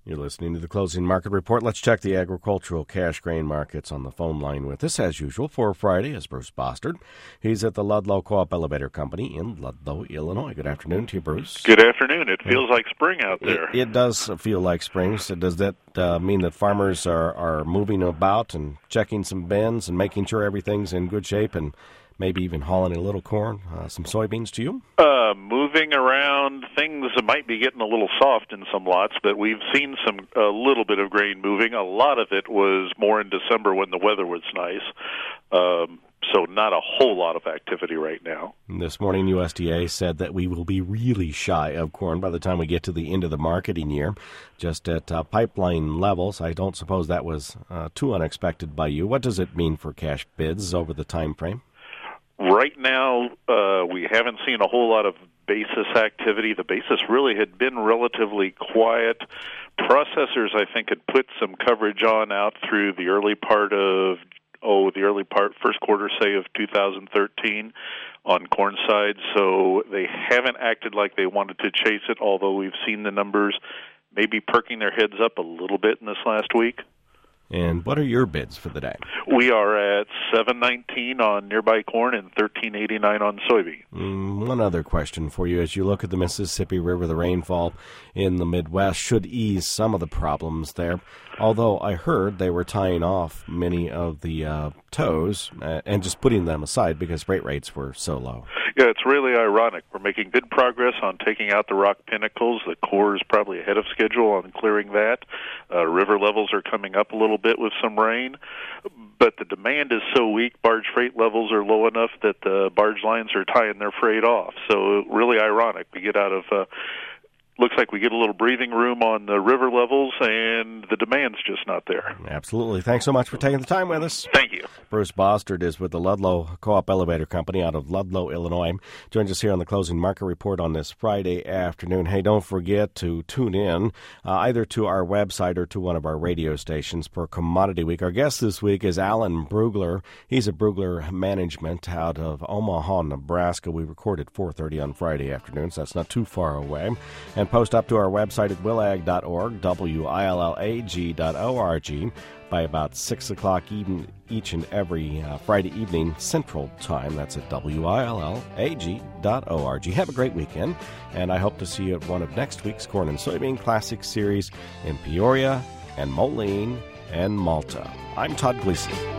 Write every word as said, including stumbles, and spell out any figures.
You're listening to the Closing Market Report. Let's check the agricultural cash grain markets on the phone line with us, as usual, for Friday is Bruce Bostard. He's at the Ludlow Co-op Elevator Company in Ludlow, Illinois. Good afternoon to you, Bruce. Good afternoon. It feels like spring out there. It, it does feel like spring. So does that uh, mean that farmers are, are moving about and checking some bins and making sure everything's in good shape and maybe even hauling a little corn, uh, some soybeans to you? Uh, moving around, things might be getting a little soft in some lots, but we've seen some a little bit of grain moving. A lot of it was more in December when the weather was nice, um, so not a whole lot of activity right now. This morning, U S D A said that we will be really shy of corn by the time we get to the end of the marketing year, just at uh, pipeline levels. I don't suppose that was uh, too unexpected by you. What does it mean for cash bids over the time frame? Right now, uh, we haven't seen a whole lot of basis activity. The basis really had been relatively quiet. Processors, I think, had put some coverage on out through the early part of, oh, the early part, first quarter, say, of two thousand thirteen on corn side, so they haven't acted like they wanted to chase it, although we've seen the numbers maybe perking their heads up a little bit in this last week. And what are your bids for the day? We are at seven nineteen on nearby corn and thirteen eighty-nine on soybean. Mm, one other question for you. As you look at the Mississippi River, the rainfall in the Midwest should ease some of the problems there, although I heard they were tying off many of the uh, tows uh, and just putting them aside because freight rates were so low. Yeah, it's really ironic. We're making good progress on taking out the rock pinnacles. The Corps is probably ahead of schedule on clearing that. Uh, river levels are coming up a little bit with some rain, but the demand is so weak, barge freight levels are low enough that the barge lines are tying their freight off. So really ironic. We get out of... Uh, Looks like we get a little breathing room on the river levels, and the demand's just not there. Absolutely. Thanks so much for taking the time with us. Thank you. Bruce Bostard is with the Ludlow Co-op Elevator Company out of Ludlow, Illinois. Joins us here on the Closing Market Report on this Friday afternoon. Hey, don't forget to tune in uh, either to our website or to one of our radio stations for Commodity Week. Our guest this week is Alan Brugler. He's at Brugler Management out of Omaha, Nebraska. We record at four thirty on Friday afternoon, so that's not too far away. And post up to our website at willag dot org, W I L L A G dot O R G, by about six o'clock even, each and every uh, Friday evening Central Time. That's at W I L L A G dot O R G. Have a great weekend, and I hope to see you at one of next week's Corn and Soybean Classic Series in Peoria and Moline and Malta. I'm Todd Gleason.